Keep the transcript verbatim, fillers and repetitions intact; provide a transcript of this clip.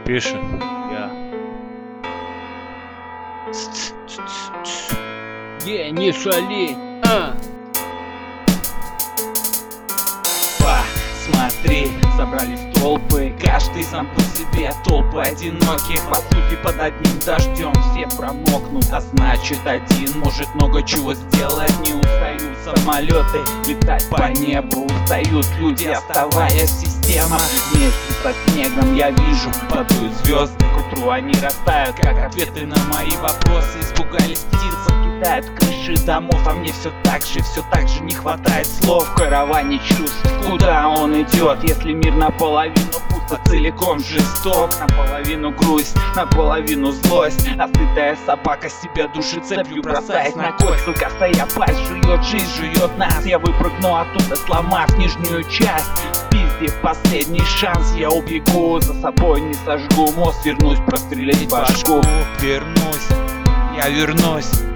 пишет. Я. Е, не шали. А. Смотри, собрались толпы, каждый сам по себе, толпы одиноких, по сути под одним дождем все промокнут, а значит один может много чего сделать. Не устают самолеты летать по небу, устают люди, оставаясь система. Вместе со снегом я вижу, падают звезды, к утру они растают, как ответы на мои вопросы. Испугались птицы, покидают крыши домов, а мне все так же, все так же не хватает слов. В караване чувств, куда он идет, если мир наполовину пусто, целиком жесток. Наполовину грусть, наполовину злость, а сытая собака себя душит цепью, бросаясь на кость. Клыкастая пасть жует жизнь, жует нас. Я выпрыгну оттуда, сломав нижнюю часть. Спиздив последний шанс, я убегу, за собой не сожгу мост, вернусь прострелить башку. Вернусь, я вернусь.